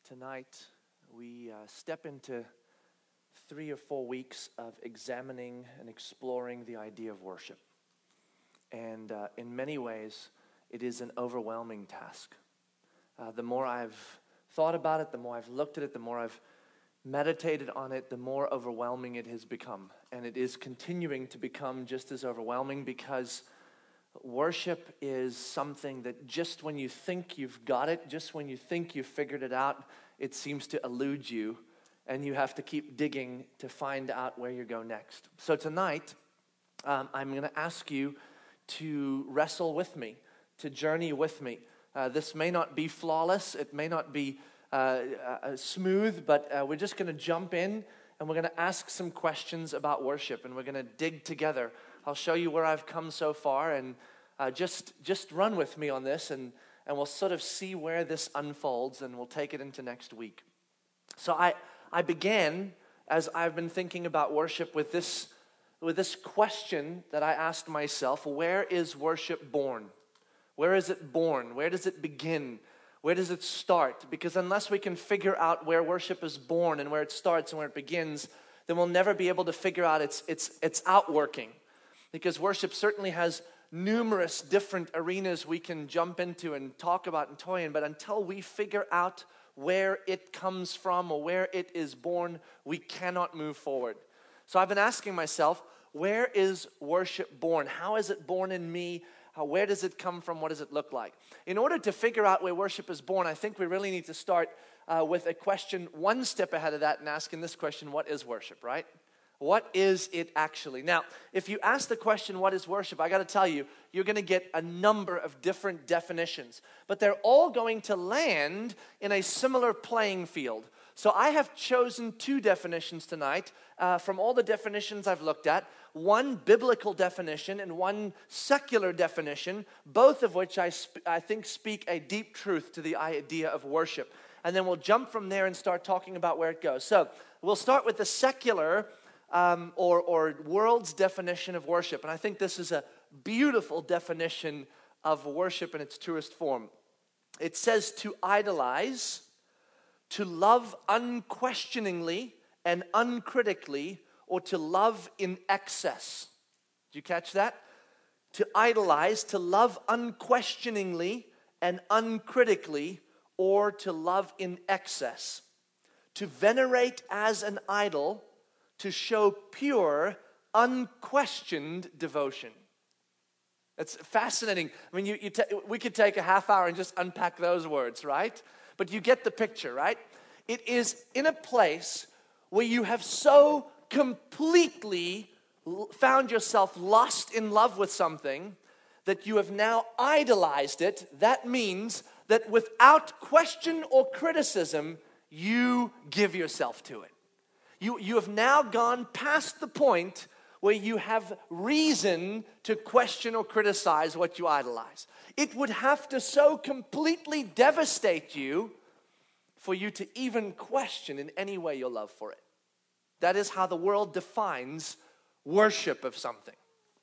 Tonight, we step into 3 or 4 weeks of examining and exploring the idea of worship. And in many ways, it is an overwhelming task. The more I've thought about it, the more I've looked at it, the more I've meditated on it, the more overwhelming it has become. And it is continuing to become just as overwhelming because worship is something that just when you think you've got it, just when you think you've figured it out, it seems to elude you, and you have to keep digging to find out where you go next. So tonight, I'm going to ask you to wrestle with me, to journey with me. This may not be flawless, it may not be smooth, but we're just going to jump in, and we're going to ask some questions about worship, and we're going to dig together. I'll show you where I've come so far, and just run with me on this, and we'll sort of see where this unfolds, and we'll take it into next week. So I began, as I've been thinking about worship, with this question that I asked myself: where is worship born? Where is it born? Where does it begin? Where does it start? Because unless we can figure out where worship is born and where it starts and where it begins, then we'll never be able to figure out its outworking. Because worship certainly has numerous different arenas we can jump into and talk about and toy in, but until we figure out where it comes from or where it is born, we cannot move forward. So I've been asking myself, where is worship born? How is it born in me? Where does it come from? What does it look like? In order to figure out where worship is born, I think we really need to start with a question one step ahead of that and asking this question: what is worship, right? What is it actually? Now, if you ask the question, what is worship, I got to tell you, you're going to get a number of different definitions, but they're all going to land in a similar playing field. So I have chosen 2 definitions tonight from all the definitions I've looked at. One biblical definition and one secular definition, both of which I think speak a deep truth to the idea of worship. And then we'll jump from there and start talking about where it goes. So we'll start with the secular or world's definition of worship. And I think this is a beautiful definition of worship in its truest form. It says to idolize, to love unquestioningly and uncritically, or to love in excess. Did you catch that? To idolize, to love unquestioningly and uncritically, or to love in excess. To venerate as an idol, to show pure, unquestioned devotion. It's fascinating. I mean, we could take a half hour and just unpack those words, right? But you get the picture, right? It is in a place where you have so completely found yourself lost in love with something that you have now idolized it. That means that without question or criticism, you give yourself to it. You have now gone past the point where you have reason to question or criticize what you idolize. It would have to so completely devastate you for you to even question in any way your love for it. That is how the world defines worship of something.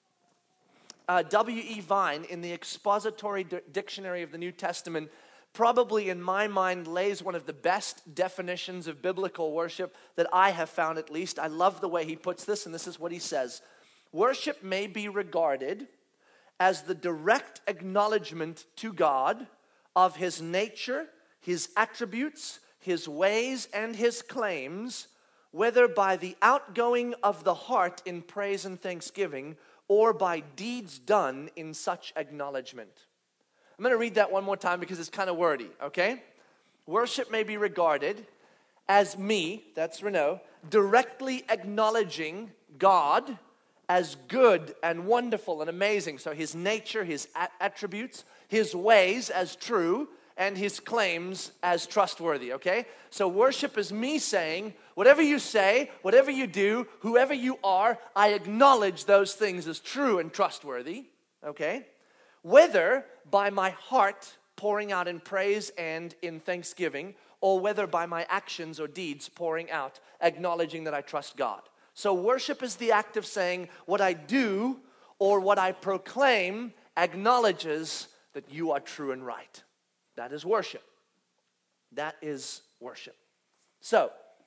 W.E. Vine, in the Expository Dictionary of the New Testament, probably in my mind lays one of the best definitions of biblical worship that I have found, at least. I love the way he puts this, and this is what he says. Worship may be regarded as the direct acknowledgement to God of His nature, His attributes, His ways, and His claims, whether by the outgoing of the heart in praise and thanksgiving, or by deeds done in such acknowledgement. I'm going to read that one more time because it's kind of wordy, okay? Worship may be regarded as me, that's Renault, directly acknowledging God as good and wonderful and amazing. So His nature, His attributes, His ways as true, and His claims as trustworthy, okay? So worship is me saying, whatever you say, whatever you do, whoever you are, I acknowledge those things as true and trustworthy, okay? Whether by my heart pouring out in praise and in thanksgiving, or whether by my actions or deeds pouring out, acknowledging that I trust God. So worship is the act of saying what I do or what I proclaim acknowledges that you are true and right. That is worship. That is worship. So,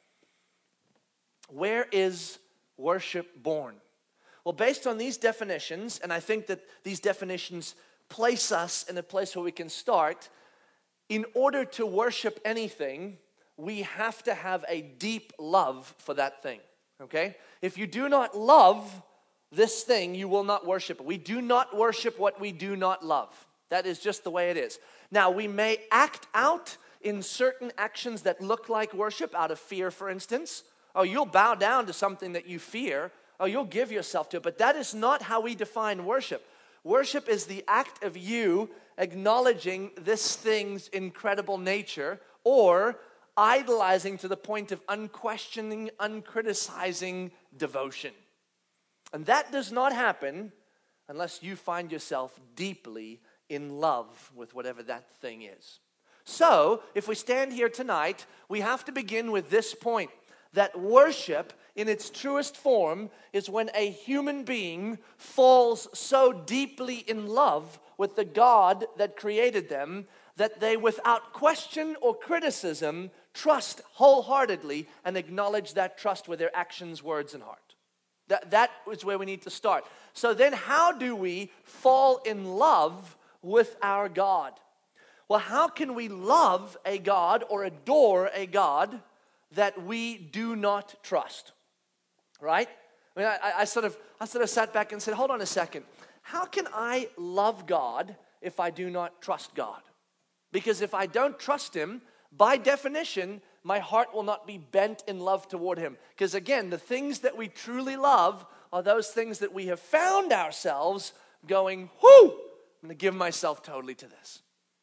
where is worship born? Well, based on these definitions, and I think that these definitions place us in a place where we can start, in order to worship anything, we have to have a deep love for that thing, okay? If you do not love this thing, you will not worship it. We do not worship what we do not love. That is just the way it is. Now, we may act out in certain actions that look like worship out of fear, for instance. Oh, you'll bow down to something that you fear. Oh, you'll give yourself to it. But that is not how we define worship. Worship is the act of you acknowledging this thing's incredible nature or idolizing to the point of unquestioning, uncriticizing devotion. And that does not happen unless you find yourself deeply in love with whatever that thing is. So, if we stand here tonight, we have to begin with this point, that worship in its truest form is when a human being falls so deeply in love with the God that created them that they, without question or criticism, trust wholeheartedly and acknowledge that trust with their actions, words, and heart. That is where we need to start. So then how do we fall in love with our God? Well, how can we love a God or adore a God that we do not trust? Right? I mean, I sort of sat back and said, hold on a second. How can I love God if I do not trust God? Because if I don't trust Him, by definition, my heart will not be bent in love toward Him. Because again, the things that we truly love are those things that we have found ourselves going, whoo, I'm going to give myself totally to this.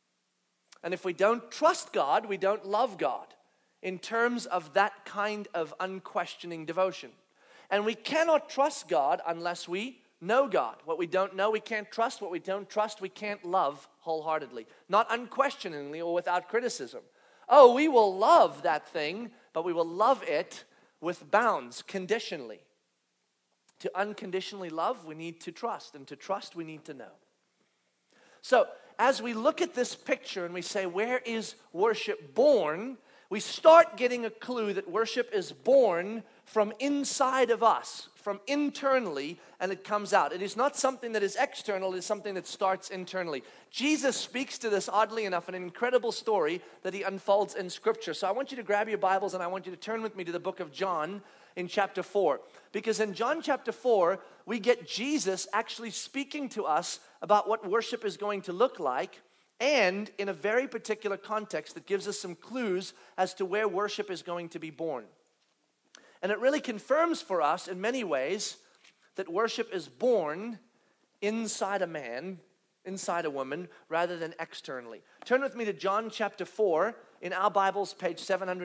And if we don't trust God, we don't love God in terms of that kind of unquestioning devotion. And we cannot trust God unless we know God. What we don't know, we can't trust. What we don't trust, we can't love wholeheartedly. Not unquestioningly or without criticism. Oh, we will love that thing, but we will love it with bounds, conditionally. To unconditionally love, we need to trust. And to trust, we need to know. So, as we look at this picture and we say, where is worship born? We start getting a clue that worship is born from inside of us, from internally, and it comes out. It is not something that is external, it is something that starts internally. Jesus speaks to this, oddly enough, an incredible story that He unfolds in Scripture. So I want you to grab your Bibles and I want you to turn with me to the book of John in chapter 4. Because in John chapter 4, we get Jesus actually speaking to us about what worship is going to look like, and in a very particular context that gives us some clues as to where worship is going to be born. And it really confirms for us in many ways that worship is born inside a man, inside a woman, rather than externally. Turn with me to John chapter 4 in our Bibles, page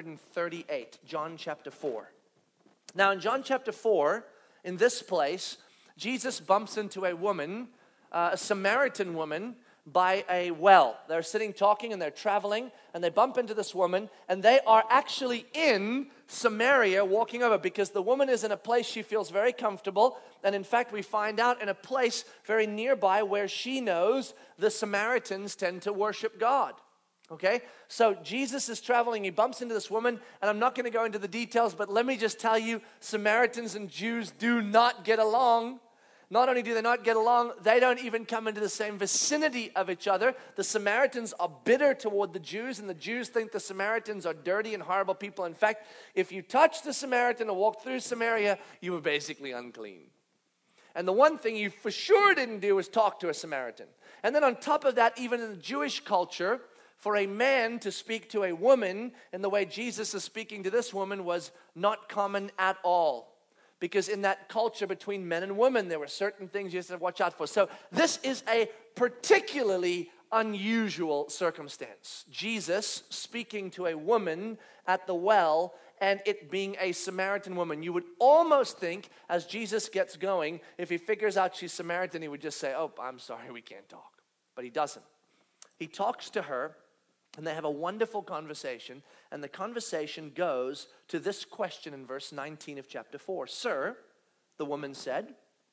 738. John chapter 4. Now in John chapter 4, in this place, Jesus bumps into a woman, a Samaritan woman, by a well. They're sitting talking and they're traveling and they bump into this woman and they are actually in Samaria walking over because the woman is in a place she feels very comfortable, and in fact we find out in a place very nearby where she knows the Samaritans tend to worship God. Okay, so Jesus is traveling, he bumps into this woman, and I'm not going to go into the details, but let me just tell you, Samaritans and Jews do not get along. Not only do they not get along, they don't even come into the same vicinity of each other. The Samaritans are bitter toward the Jews, and the Jews think the Samaritans are dirty and horrible people. In fact, if you touched the Samaritan or walked through Samaria, you were basically unclean. And the one thing you for sure didn't do was talk to a Samaritan. And then on top of that, even in the Jewish culture, for a man to speak to a woman in the way Jesus is speaking to this woman was not common at all. Because in that culture between men and women, there were certain things you had to watch out for. So this is a particularly unusual circumstance. Jesus speaking to a woman at the well, and it being a Samaritan woman. You would almost think, as Jesus gets going, if he figures out she's Samaritan, he would just say, oh, I'm sorry, we can't talk. But he doesn't. He talks to her, and they have a wonderful conversation, and the conversation goes to this question in verse 19 of chapter 4. Sir, the woman said,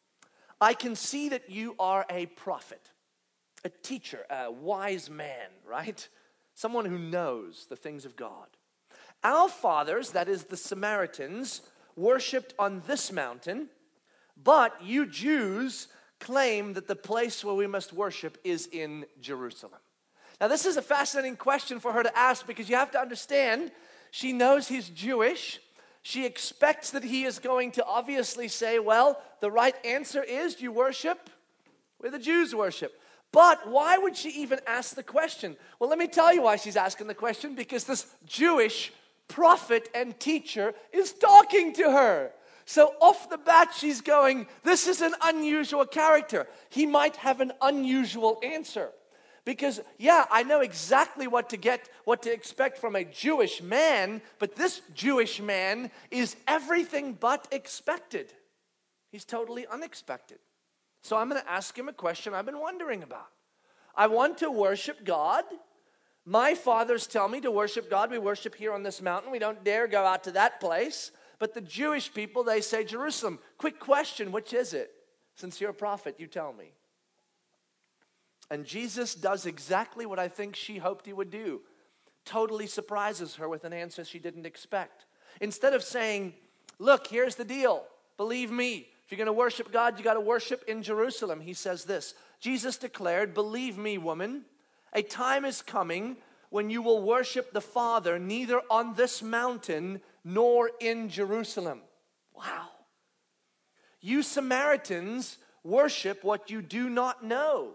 I can see that you are a prophet, a teacher, a wise man, right? Someone who knows the things of God. Our fathers, that is the Samaritans, worshipped on this mountain, but you Jews claim that the place where we must worship is in Jerusalem. Now, this is a fascinating question for her to ask, because you have to understand, she knows he's Jewish. She expects that he is going to obviously say, well, the right answer is you worship where the Jews worship. But why would she even ask the question? Well, let me tell you why she's asking the question, because this Jewish prophet and teacher is talking to her. So off the bat, she's going, this is an unusual character. He might have an unusual answer. Because, yeah, I know exactly what to expect from a Jewish man, but this Jewish man is everything but expected. He's totally unexpected. So I'm going to ask him a question I've been wondering about. I want to worship God. My fathers tell me to worship God. We worship here on this mountain. We don't dare go out to that place. But the Jewish people, they say Jerusalem. Quick question, which is it? Since you're a prophet, you tell me. And Jesus does exactly what I think she hoped he would do. Totally surprises her with an answer she didn't expect. Instead of saying, look, here's the deal. Believe me, if you're going to worship God, you got to worship in Jerusalem. He says this. Jesus declared, believe me, woman, a time is coming when you will worship the Father neither on this mountain nor in Jerusalem. Wow. You Samaritans worship what you do not know.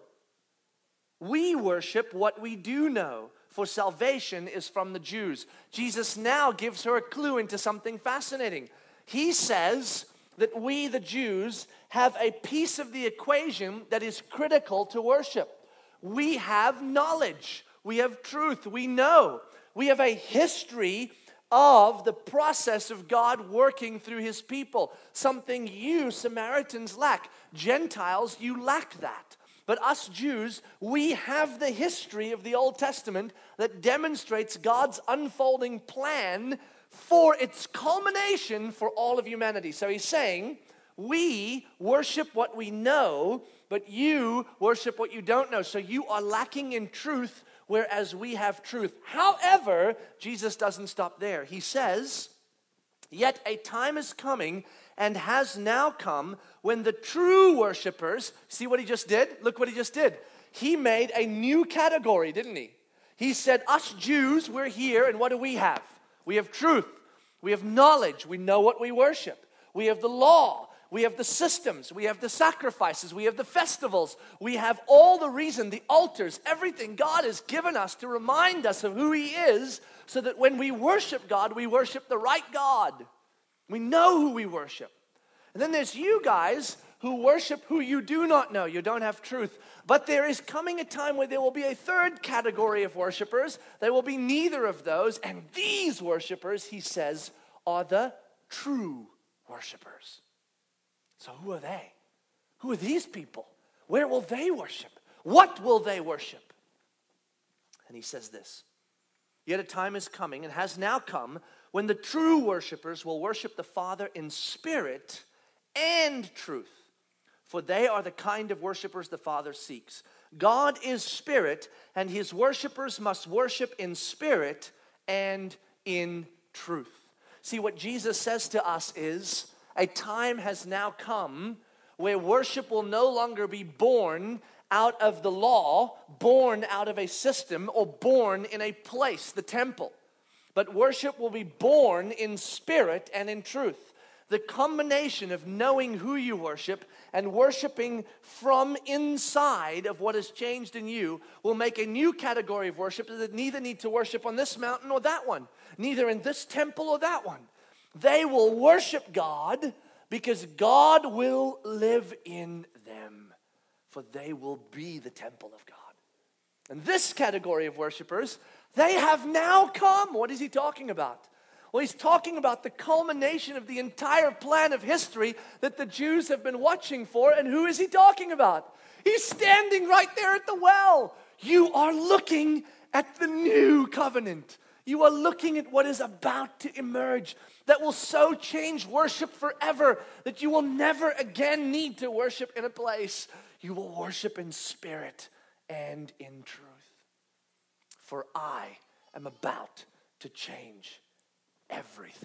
We worship what we do know, for salvation is from the Jews. Jesus now gives her a clue into something fascinating. He says that we, the Jews, have a piece of the equation that is critical to worship. We have knowledge. We have truth. We know. We have a history of the process of God working through his people. Something you Samaritans lack. Gentiles, you lack that. But us Jews, we have the history of the Old Testament that demonstrates God's unfolding plan for its culmination for all of humanity. So he's saying, we worship what we know, but you worship what you don't know. So you are lacking in truth, whereas we have truth. However, Jesus doesn't stop there. He says, yet a time is coming and has now come when the true worshipers, see what he just did? Look what he just did. He made a new category, didn't he? He said, us Jews, we're here, and what do we have? We have truth. We have knowledge. We know what we worship. We have the law. We have the systems. We have the sacrifices. We have the festivals. We have all the reason, the altars, everything God has given us to remind us of who he is, so that when we worship God, we worship the right God. We know who we worship. And then there's you guys who worship who you do not know. You don't have truth. But there is coming a time where there will be a third category of worshipers. There will be neither of those. And these worshipers, he says, are the true worshipers. So who are they? Who are these people? Where will they worship? What will they worship? And he says this. Yet a time is coming and has now come when the true worshipers will worship the Father in spirit and truth. For they are the kind of worshipers the Father seeks. God is spirit, and his worshipers must worship in spirit and in truth. See, what Jesus says to us is, a time has now come where worship will no longer be born out of the law, born out of a system, or born in a place, the temple. But worship will be born in spirit and in truth. The combination of knowing who you worship and worshiping from inside of what has changed in you will make a new category of worship that neither need to worship on this mountain or that one, neither in this temple or that one. They will worship God because God will live in them, for they will be the temple of God. And this category of worshipers, they have now come. What is he talking about? Well, he's talking about the culmination of the entire plan of history that the Jews have been watching for. And who is he talking about? He's standing right there at the well. You are looking at the new covenant. You are looking at what is about to emerge that will so change worship forever that you will never again need to worship in a place. You will worship in spirit and in truth. For I am about to change everything.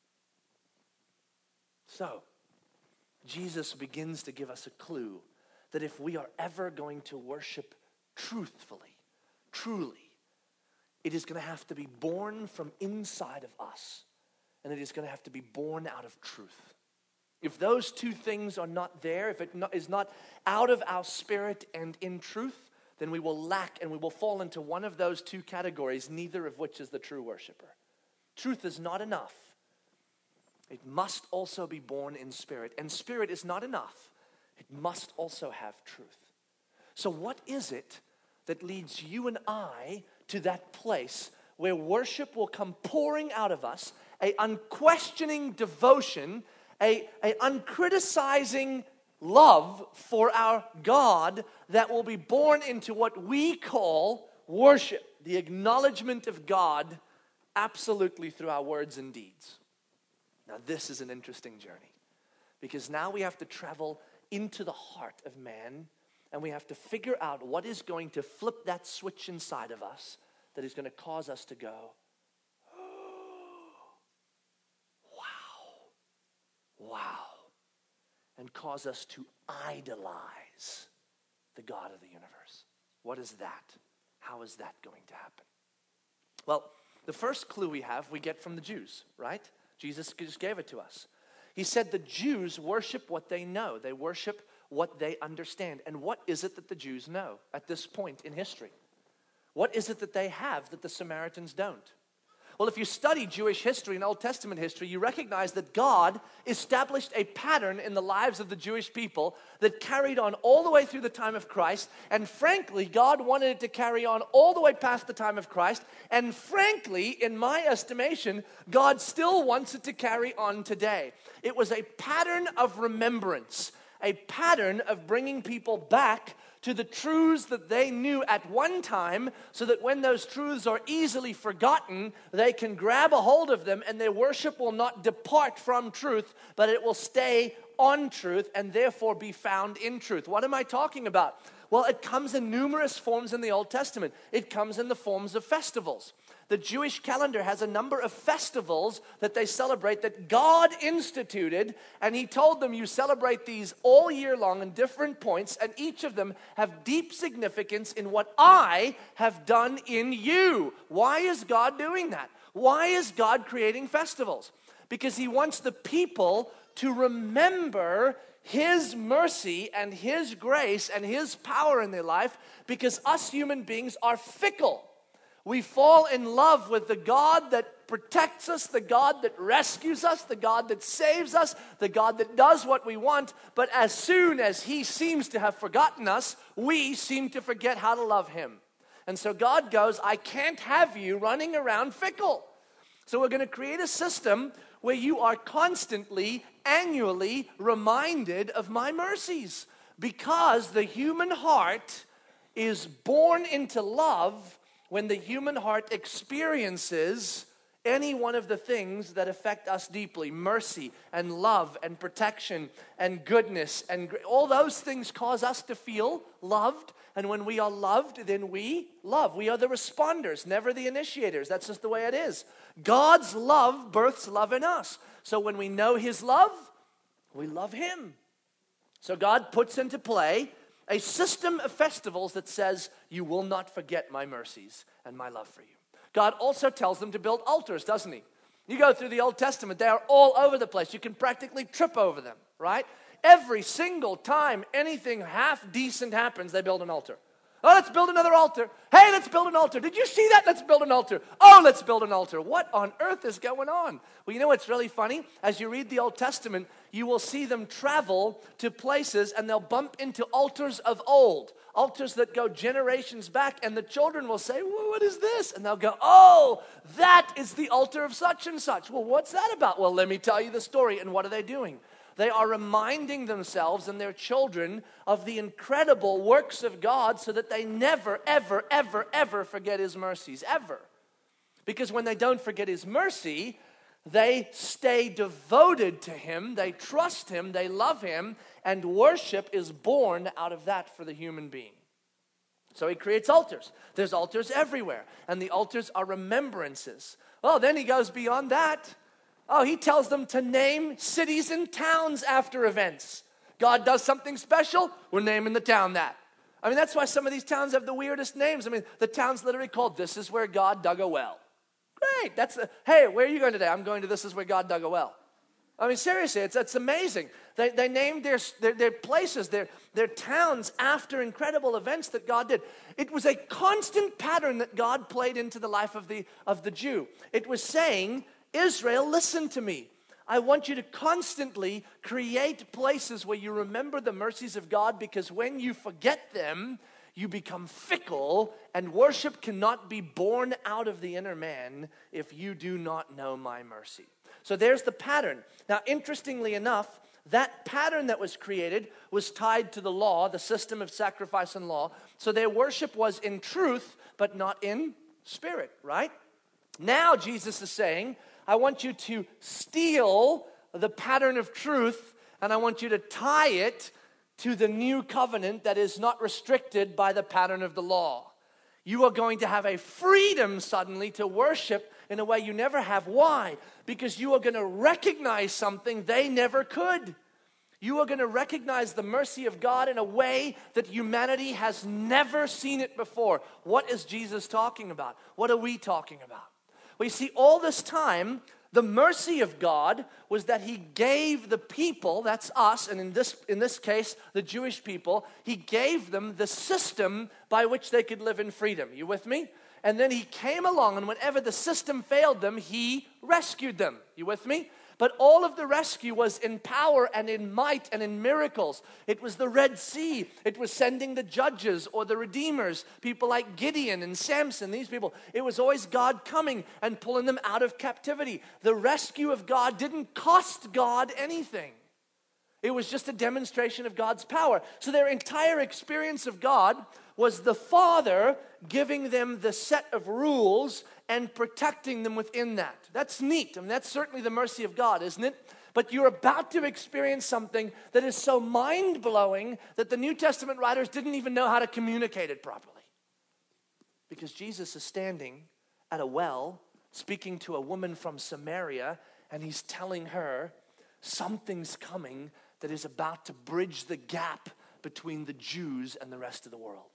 So, Jesus begins to give us a clue that if we are ever going to worship truthfully, truly, it is going to have to be born from inside of us, and it is going to have to be born out of truth. If those two things are not there, if it is not out of our spirit and in truth, then we will lack and we will fall into one of those two categories, neither of which is the true worshiper. Truth is not enough. It must also be born in spirit. And spirit is not enough. It must also have truth. So what is it that leads you and I to that place where worship will come pouring out of us, a unquestioning devotion, a uncriticizing love for our God that will be born into what we call worship, the acknowledgement of God absolutely through our words and deeds. Now this is an interesting journey, because now we have to travel into the heart of man, and we have to figure out what is going to flip that switch inside of us that is going to cause us to go, wow, and cause us to idolize the God of the universe. What is that? How is that going to happen? Well, the first clue we get from the Jews, right? Jesus just gave it to us. He said the Jews worship what they know. They worship what they understand. And what is it that the Jews know at this point in history? What is it that they have that the Samaritans don't? Well, if you study Jewish history and Old Testament history, you recognize that God established a pattern in the lives of the Jewish people that carried on all the way through the time of Christ. And frankly, God wanted it to carry on all the way past the time of Christ. And frankly, in my estimation, God still wants it to carry on today. It was a pattern of remembrance, a pattern of bringing people back to the truths that they knew at one time, so that when those truths are easily forgotten, they can grab a hold of them and their worship will not depart from truth, but it will stay on truth and therefore be found in truth. What am I talking about? Well, it comes in numerous forms in the Old Testament. It comes in the forms of festivals. The Jewish calendar has a number of festivals that they celebrate that God instituted, and He told them you celebrate these all year long in different points, and each of them have deep significance in what I have done in you. Why is God doing that? Why is God creating festivals? Because He wants the people to remember His mercy and His grace and His power in their life, because us human beings are fickle. We fall in love with the God that protects us, the God that rescues us, the God that saves us, the God that does what we want. But as soon as He seems to have forgotten us, we seem to forget how to love Him. And so God goes, I can't have you running around fickle. So we're going to create a system where you are constantly, annually reminded of my mercies. Because the human heart is born into love when the human heart experiences any one of the things that affect us deeply. Mercy and love and protection and goodness. And all those things cause us to feel loved. And when we are loved, then we love. We are the responders, never the initiators. That's just the way it is. God's love births love in us. So when we know His love, we love Him. So God puts into play a system of festivals that says, you will not forget my mercies and my love for you. God also tells them to build altars, doesn't He? You go through the Old Testament, they are all over the place. You can practically trip over them, right? Every single time anything half decent happens, they build an altar. Oh, let's build another altar. Hey, let's build an altar. Did you see that? Let's build an altar. Oh, let's build an altar. What on earth is going on? Well, you know what's really funny? As you read the Old Testament, you will see them travel to places and they'll bump into altars of old. Altars that go generations back, and the children will say, well, what is this? And they'll go, oh, that is the altar of such and such. Well, what's that about? Well, let me tell you the story. And what are they doing? They are reminding themselves and their children of the incredible works of God so that they never, ever, ever, ever forget His mercies, ever. Because when they don't forget His mercy, they stay devoted to Him, they trust Him, they love Him, and worship is born out of that for the human being. So He creates altars. There's altars everywhere, and the altars are remembrances. Oh, then he goes beyond that. Oh, he tells them to name cities and towns after events. God does something special, we're naming the town that. I mean, that's why some of these towns have the weirdest names. I mean, the town's literally called This Is Where God Dug a Well. Great. Hey, where are you going today? I'm going to This Is Where God Dug a Well. I mean, seriously, it's amazing. They named their places, their towns after incredible events that God did. It was a constant pattern that God played into the life of the Jew. It was saying, Israel, listen to me. I want you to constantly create places where you remember the mercies of God, because when you forget them, you become fickle, and worship cannot be born out of the inner man if you do not know my mercy. So there's the pattern. Now, interestingly enough, that pattern that was created was tied to the law, the system of sacrifice and law. So their worship was in truth, but not in spirit, right? Now Jesus is saying, I want you to steal the pattern of truth, and I want you to tie it to the new covenant that is not restricted by the pattern of the law. You are going to have a freedom suddenly to worship in a way you never have. Why? Because you are going to recognize something they never could. You are going to recognize the mercy of God in a way that humanity has never seen it before. What is Jesus talking about? What are we talking about? Well, you see, all this time, the mercy of God was that he gave the people, that's us, and in this case, the Jewish people, he gave them the system by which they could live in freedom. You with me? And then he came along, and whenever the system failed them, he rescued them. You with me? But all of the rescue was in power and in might and in miracles. It was the Red Sea. It was sending the judges or the redeemers, people like Gideon and Samson, these people. It was always God coming and pulling them out of captivity. The rescue of God didn't cost God anything. It was just a demonstration of God's power. So their entire experience of God was the Father giving them the set of rules and protecting them within that. That's neat. I mean, that's certainly the mercy of God, isn't it? But you're about to experience something that is so mind-blowing that the New Testament writers didn't even know how to communicate it properly. Because Jesus is standing at a well, speaking to a woman from Samaria, and he's telling her something's coming that is about to bridge the gap between the Jews and the rest of the world.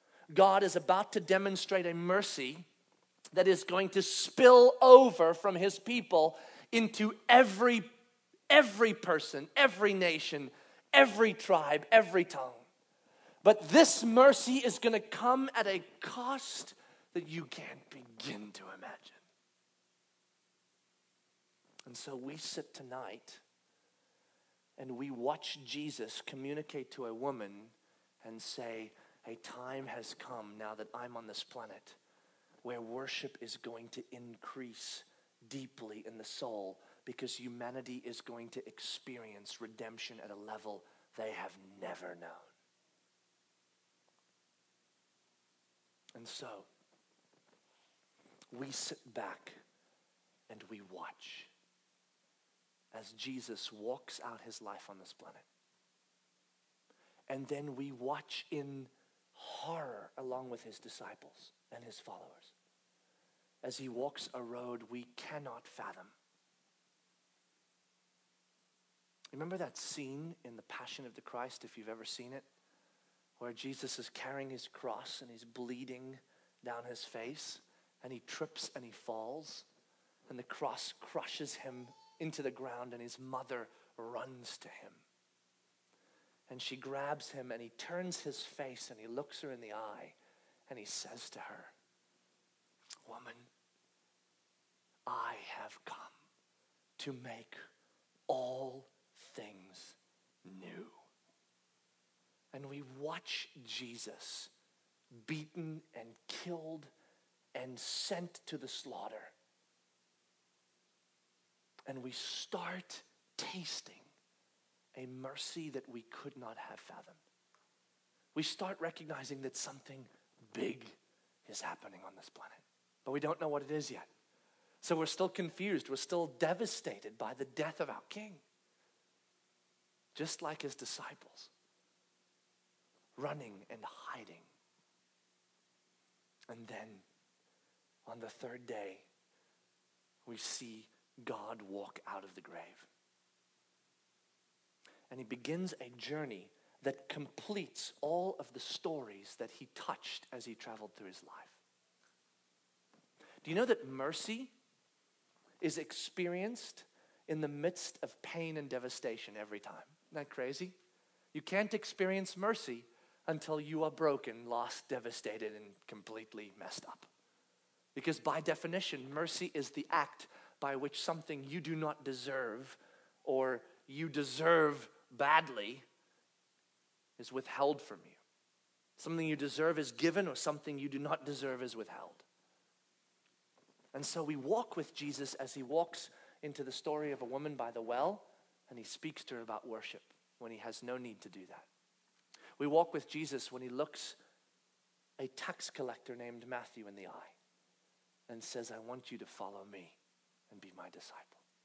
God is about to demonstrate a mercy that is going to spill over from his people into every person, every nation, every tribe, every tongue. But this mercy is going to come at a cost that you can't begin to imagine. And so we sit tonight and we watch Jesus communicate to a woman and say, a time has come now that I'm on this planet where worship is going to increase deeply in the soul, because humanity is going to experience redemption at a level they have never known. And so, we sit back and we watch as Jesus walks out his life on this planet. And then we watch in horror along with his disciples and his followers as he walks a road we cannot fathom. Remember that scene in The Passion of the Christ, if you've ever seen it, where Jesus is carrying his cross and he's bleeding down his face, and he trips and he falls, and the cross crushes him into the ground, and his mother runs to him. And she grabs him, and he turns his face, and he looks her in the eye, and he says to her, "Woman, I have come to make all things new." And we watch Jesus beaten and killed and sent to the slaughter. And we start tasting a mercy that we could not have fathomed. We start recognizing that something big is happening on this planet, but we don't know what it is yet. So we're still confused. We're still devastated by the death of our King. Just like his disciples, running and hiding. And then on the third day, we see God walk out of the grave. And he begins a journey that completes all of the stories that he touched as he traveled through his life. Do you know that mercy is experienced in the midst of pain and devastation every time? Isn't that crazy? You can't experience mercy until you are broken, lost, devastated, and completely messed up. Because by definition, mercy is the act by which something you do not deserve or you deserve badly is withheld from you. Something you deserve is given, or something you do not deserve is withheld. And so we walk with Jesus as he walks into the story of a woman by the well, and he speaks to her about worship when he has no need to do that. We walk with Jesus when he looks a tax collector named Matthew in the eye and says, I want you to follow me and be my disciple.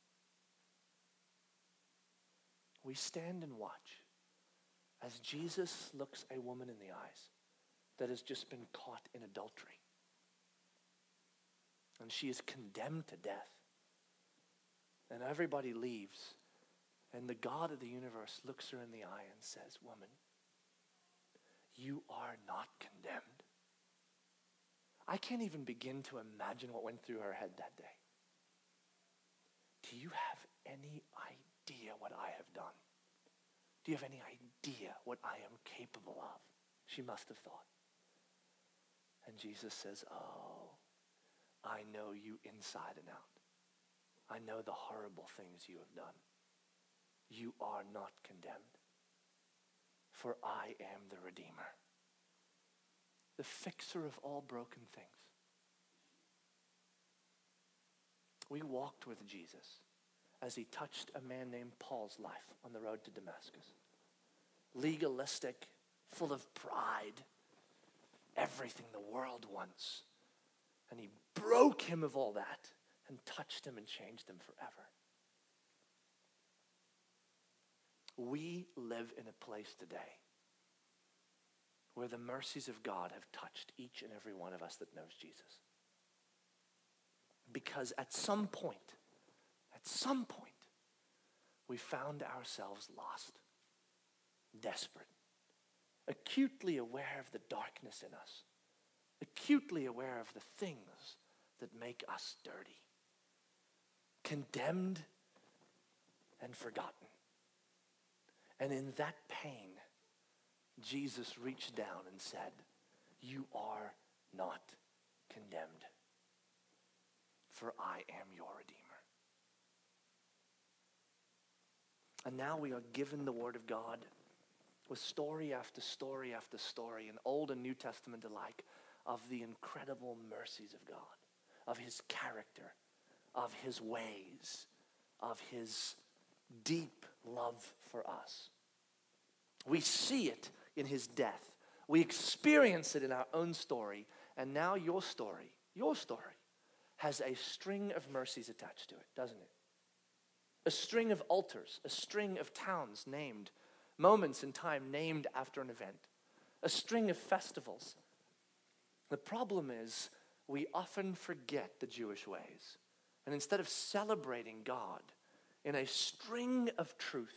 We stand and watch as Jesus looks a woman in the eyes that has just been caught in adultery. And she is condemned to death. And everybody leaves. And the God of the universe looks her in the eye and says, woman, you are not condemned. I can't even begin to imagine what went through her head that day. Do you have any idea what I have done? Do you have any idea what I am capable of? She must have thought. And Jesus says, oh, I know you inside and out. I know the horrible things you have done. You are not condemned, for I am the Redeemer, the fixer of all broken things. We walked with Jesus as he touched a man named Paul's life on the road to Damascus. Legalistic, full of pride, everything the world wants. And he broke him of all that and touched him and changed him forever. We live in a place today where the mercies of God have touched each and every one of us that knows Jesus. Because at some point, we found ourselves lost, desperate, acutely aware of the darkness in us, acutely aware of the things that make us dirty, condemned and forgotten. And in that pain, Jesus reached down and said, you are not condemned, for I am your Redeemer. And now we are given the Word of God with story after story after story in Old and New Testament alike of the incredible mercies of God, of his character, of his ways, of his deep love for us. We see it in his death. We experience it in our own story. And now your story has a string of mercies attached to it, doesn't it? A string of altars, a string of towns named, moments in time named after an event, a string of festivals. The problem is we often forget the Jewish ways. And instead of celebrating God in a string of truth,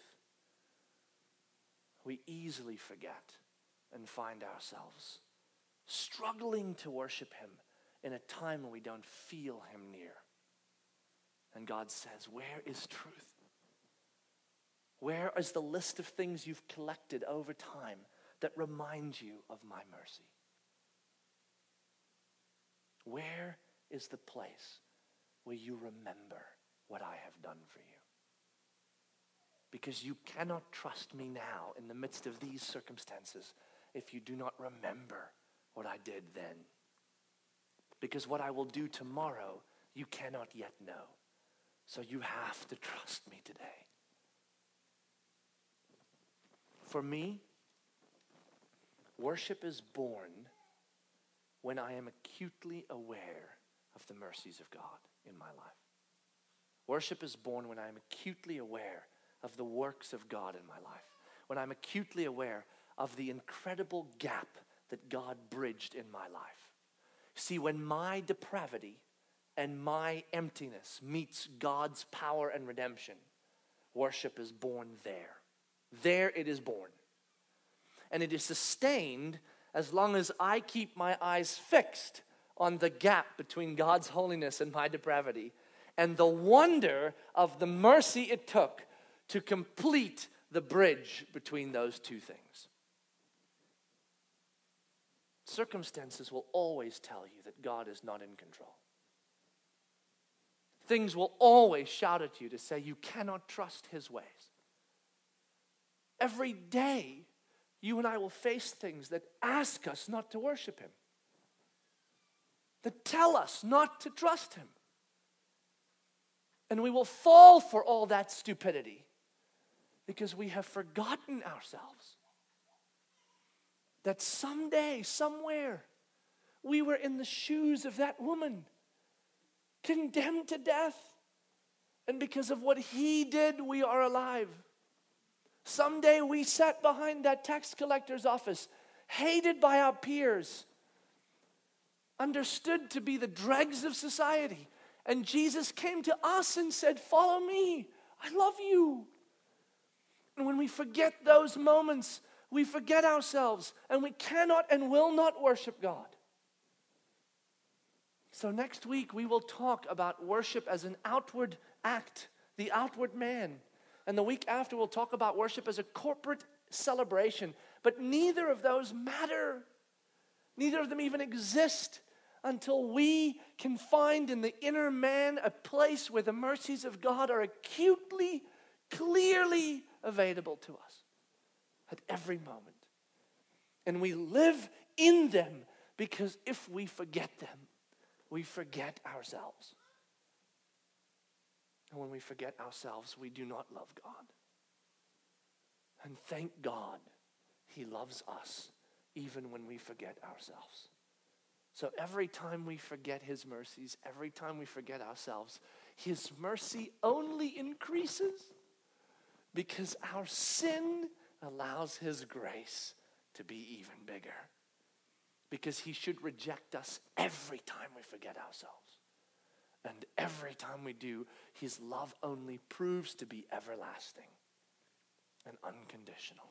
we easily forget and find ourselves struggling to worship him in a time when we don't feel him near. And God says, where is truth? Where is the list of things you've collected over time that remind you of my mercy? Where is the place where you remember what I have done for you? Because you cannot trust me now in the midst of these circumstances if you do not remember what I did then. Because what I will do tomorrow, you cannot yet know. So you have to trust me today. For me, worship is born when I am acutely aware of the mercies of God in my life. Worship is born when I am acutely aware of the works of God in my life. When I'm acutely aware of the incredible gap that God bridged in my life. See, when my depravity and my emptiness meets God's power and redemption, worship is born there. There it is born. And it is sustained as long as I keep my eyes fixed on the gap between God's holiness and my depravity, and the wonder of the mercy it took to complete the bridge between those two things. Circumstances will always tell you that God is not in control. Things will always shout at you to say you cannot trust His ways. Every day, you and I will face things that ask us not to worship Him, that tell us not to trust Him. And we will fall for all that stupidity because we have forgotten ourselves. That someday, somewhere, we were in the shoes of that woman, condemned to death. And because of what He did, we are alive. Someday we sat behind that tax collector's office, hated by our peers, understood to be the dregs of society. And Jesus came to us and said, "Follow me. I love you." And when we forget those moments, we forget ourselves, and we cannot and will not worship God. So next week we will talk about worship as an outward act, the outward man. And the week after we'll talk about worship as a corporate celebration. But neither of those matter. Neither of them even exist until we can find in the inner man a place where the mercies of God are acutely, clearly available to us at every moment. And we live in them, because if we forget them, we forget ourselves. And when we forget ourselves, we do not love God. And thank God He loves us even when we forget ourselves. So every time we forget His mercies, every time we forget ourselves, His mercy only increases, because our sin allows His grace to be even bigger. Because He should reject us every time we forget ourselves. And every time we do, His love only proves to be everlasting and unconditional.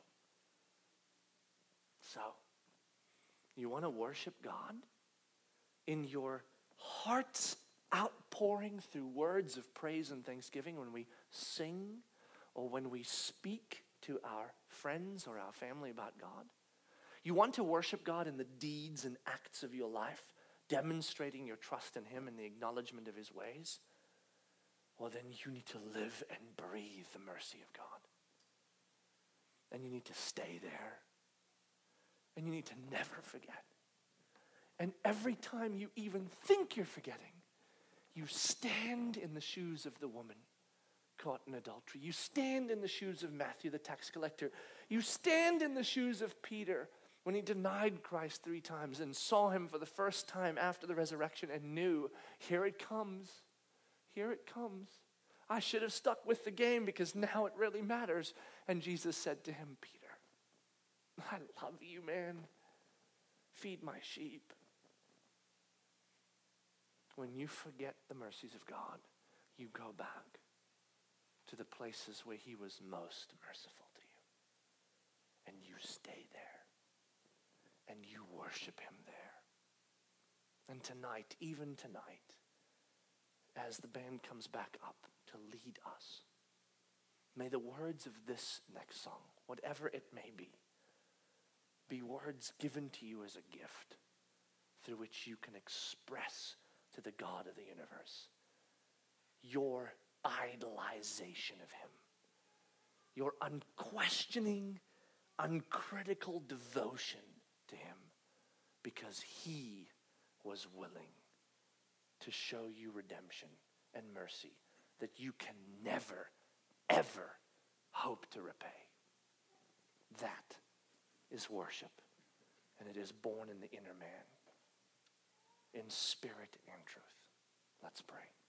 So, you want to worship God in your heart's outpouring through words of praise and thanksgiving when we sing or when we speak to our friends or our family about God? You want to worship God in the deeds and acts of your life, demonstrating your trust in Him and the acknowledgement of His ways? Well, then you need to live and breathe the mercy of God. And you need to stay there. And you need to never forget. And every time you even think you're forgetting, you stand in the shoes of the woman caught in adultery. You stand in the shoes of Matthew, the tax collector. You stand in the shoes of Peter when he denied Christ 3 times and saw Him for the first time after the resurrection and knew, here it comes. Here it comes. I should have stuck with the game because now it really matters. And Jesus said to him, Peter, I love you, man. Feed my sheep. When you forget the mercies of God, you go back to the places where He was most merciful to you. And you stay there. And you worship Him there. And tonight, even tonight, as the band comes back up to lead us, may the words of this next song, whatever it may be words given to you as a gift through which you can express to the God of the universe your idolization of Him, your unquestioning, uncritical devotion to Him, because He was willing to show you redemption and mercy that you can never, ever hope to repay. That is worship, and it is born in the inner man, in spirit and truth. Let's pray.